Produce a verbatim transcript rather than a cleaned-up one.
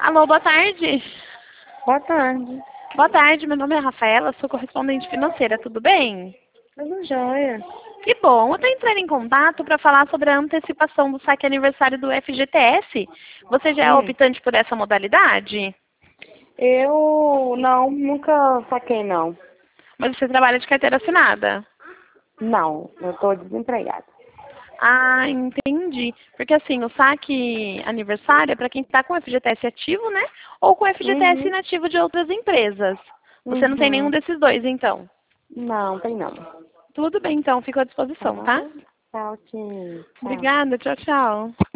Alô, boa tarde. Boa tarde. Boa tarde, meu nome é Rafaela, sou correspondente financeira, tudo bem? Tudo jóia. Que bom, eu estou entrando em contato para falar sobre a antecipação do saque aniversário do F G T S. Você já é Hum. optante por essa modalidade? Eu não, nunca saquei não. Mas você trabalha de carteira assinada? Não, eu tô desempregada. Ah, entendi. Porque assim, o saque aniversário é para quem está com o F G T S ativo, né? Ou com o F G T S Uhum. inativo de outras empresas. Você não tem nenhum Uhum. desses dois, então? Não, tem não. Tudo bem, então. Fico à disposição, Tá? tá? Tchau, tchau. Obrigada. Tchau, tchau.